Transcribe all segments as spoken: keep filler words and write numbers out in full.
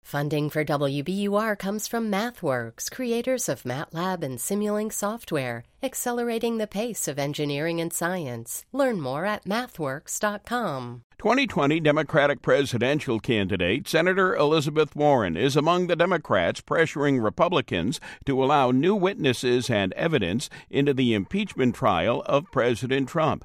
Funding for W B U R comes from MathWorks, creators of MATLAB and Simulink software, accelerating the pace of engineering and science. Learn more at mathworks dot com. twenty twenty Democratic presidential candidate Senator Elizabeth Warren is among the Democrats pressuring Republicans to allow new witnesses and evidence into the impeachment trial of President Trump.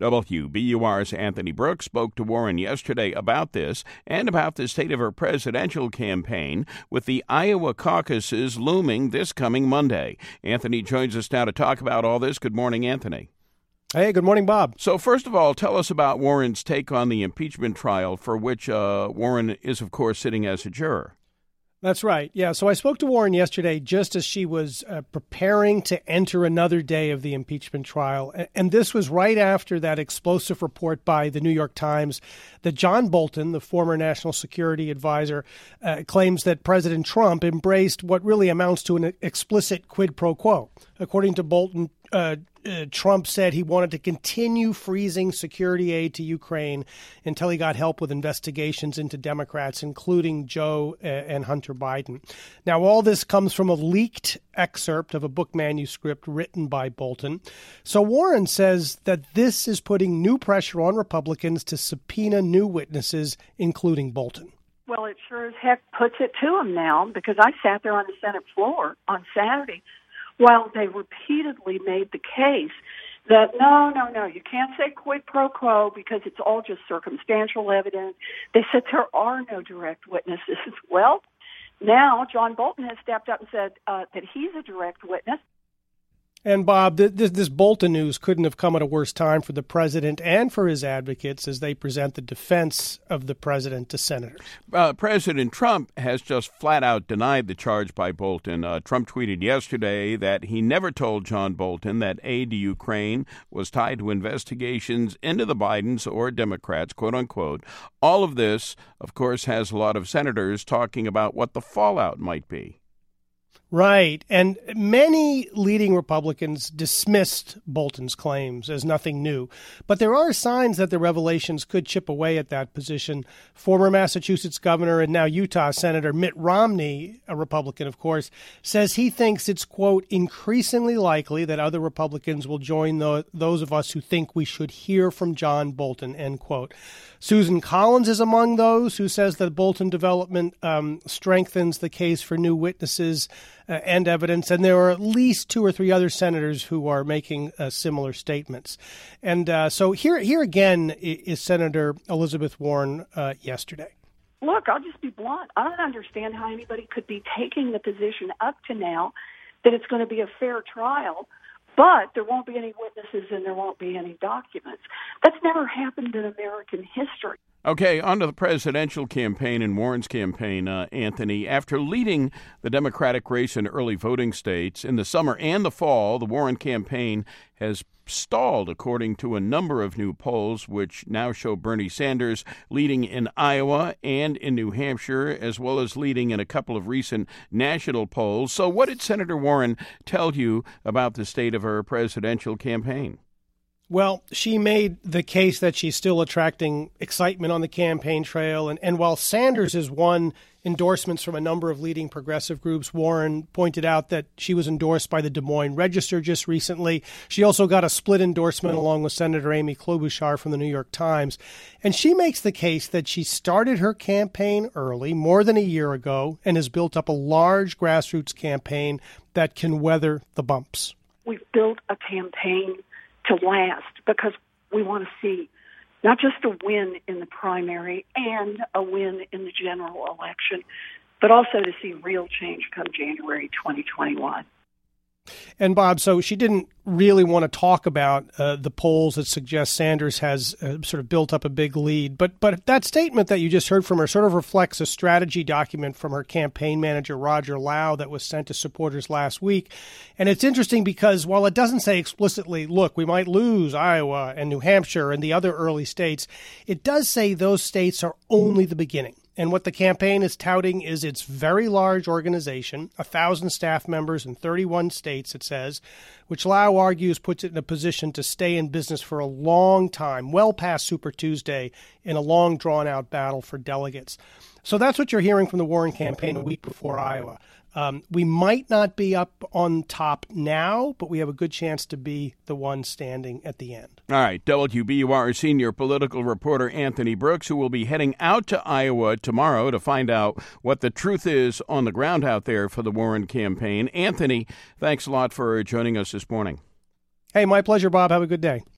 W B U R's Anthony Brooks spoke to Warren yesterday about this and about the state of her presidential campaign, with the Iowa caucuses looming this coming Monday. Anthony joins us now to talk about all this. Good morning, Anthony. Hey, good morning, Bob. So first of all, tell us about Warren's take on the impeachment trial, for which uh, Warren is, of course, sitting as a juror. That's right. Yeah. So I spoke to Warren yesterday just as she was uh, preparing to enter another day of the impeachment trial. And this was right after that explosive report by the New York Times that John Bolton, the former national security advisor, uh, claims that President Trump embraced what really amounts to an explicit quid pro quo. According to Bolton, uh, Uh, Trump said he wanted to continue freezing security aid to Ukraine until he got help with investigations into Democrats, including Joe uh, and Hunter Biden. Now, all this comes from a leaked excerpt of a book manuscript written by Bolton. So Warren says that this is putting new pressure on Republicans to subpoena new witnesses, including Bolton. Well, it sure as heck puts it to him now, because I sat there on the Senate floor on Saturday while they repeatedly made the case that, no, no, no, you can't say quid pro quo because it's all just circumstantial evidence. They said there are no direct witnesses. Well, now John Bolton has stepped up and said uh, that he's a direct witness. And, Bob, th- this, this Bolton news couldn't have come at a worse time for the president and for his advocates as they present the defense of the president to senators. Uh, President Trump has just flat out denied the charge by Bolton. Uh, Trump tweeted yesterday that he never told John Bolton that aid to Ukraine was tied to investigations into the Bidens or Democrats, quote unquote. All of this, of course, has a lot of senators talking about what the fallout might be. Right. And many leading Republicans dismissed Bolton's claims as nothing new. But there are signs that the revelations could chip away at that position. Former Massachusetts governor and now Utah Senator Mitt Romney, a Republican, of course, says he thinks it's, quote, increasingly likely that other Republicans will join the, those of us who think we should hear from John Bolton, end quote. Susan Collins is among those who says that Bolton development um, strengthens the case for new witnesses uh, and evidence. And there are at least two or three other senators who are making uh, similar statements. And uh, so here, here again is Senator Elizabeth Warren uh, yesterday. Look, I'll just be blunt. I don't understand how anybody could be taking the position up to now that it's going to be a fair trial, but there won't be any witnesses and there won't be any documents. That's never happened in American history. Okay, on to the presidential campaign and Warren's campaign, uh, Anthony. After leading the Democratic race in early voting states in the summer and the fall, the Warren campaign has stalled, according to a number of new polls, which now show Bernie Sanders leading in Iowa and in New Hampshire, as well as leading in a couple of recent national polls. So what did Senator Warren tell you about the state of her presidential campaign? Well, she made the case that she's still attracting excitement on the campaign trail. And, and while Sanders has won endorsements from a number of leading progressive groups, Warren pointed out that she was endorsed by the Des Moines Register just recently. She also got a split endorsement along with Senator Amy Klobuchar from the New York Times. And she makes the case that she started her campaign early, more than a year ago, and has built up a large grassroots campaign that can weather the bumps. We've built a campaign to last because we want to see not just a win in the primary and a win in the general election, but also to see real change come January twenty twenty-one. And Bob, so she didn't really want to talk about uh, the polls that suggest Sanders has uh, sort of built up a big lead. But but that statement that you just heard from her sort of reflects a strategy document from her campaign manager, Roger Lau, that was sent to supporters last week. And it's interesting because while it doesn't say explicitly, look, we might lose Iowa and New Hampshire and the other early states, it does say those states are only the beginning. And what the campaign is touting is its very large organization, one thousand staff members in thirty-one states, it says, which Lau argues puts it in a position to stay in business for a long time, well past Super Tuesday, in a long, drawn-out battle for delegates. So that's what you're hearing from the Warren campaign a week before Iowa. Um, we might not be up on top now, but we have a good chance to be the one standing at the end. All right. W B U R senior political reporter Anthony Brooks, who will be heading out to Iowa tomorrow to find out what the truth is on the ground out there for the Warren campaign. Anthony, thanks a lot for joining us this morning. Hey, my pleasure, Bob. Have a good day.